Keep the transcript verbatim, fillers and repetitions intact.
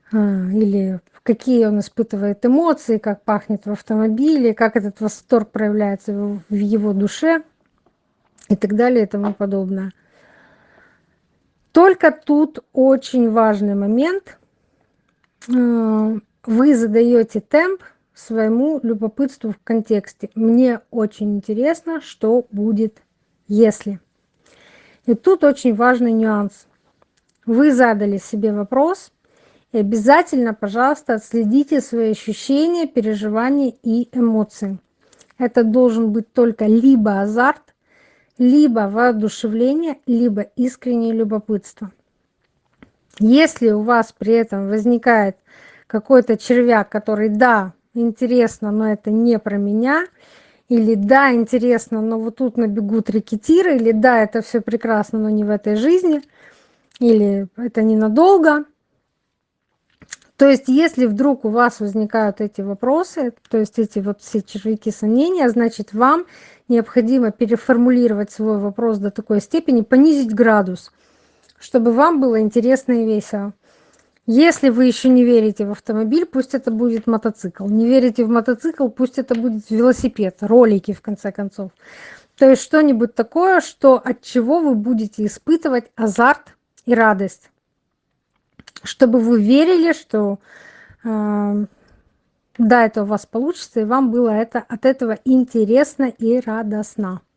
а, или какие он испытывает эмоции, как пахнет в автомобиле, как этот восторг проявляется в в его душе и так далее и тому подобное. Только тут очень важный момент. А, Вы задаете темп своему любопытству в контексте. Мне очень интересно, что будет, если. И тут очень важный нюанс. Вы задали себе вопрос, и обязательно, пожалуйста, отследите свои ощущения, переживания и эмоции. Это должен быть только либо азарт, либо воодушевление, либо искреннее любопытство. Если у вас при этом возникает какой-то червяк, который, да, интересно, но это не про меня, или да, интересно, но вот тут набегут рекетиры, или да, это все прекрасно, но не в этой жизни, или это ненадолго. То есть, если вдруг у вас возникают эти вопросы, то есть эти вот все червяки сомнения, значит, вам необходимо переформулировать свой вопрос до такой степени, понизить градус, чтобы вам было интересно и весело. Если вы еще не верите в автомобиль, пусть это будет мотоцикл. Не верите в мотоцикл, пусть это будет велосипед, ролики, в конце концов. То есть что-нибудь такое, что, от чего вы будете испытывать азарт и радость. Чтобы вы верили, что э, да, это у вас получится, и вам было это, от этого интересно и радостно.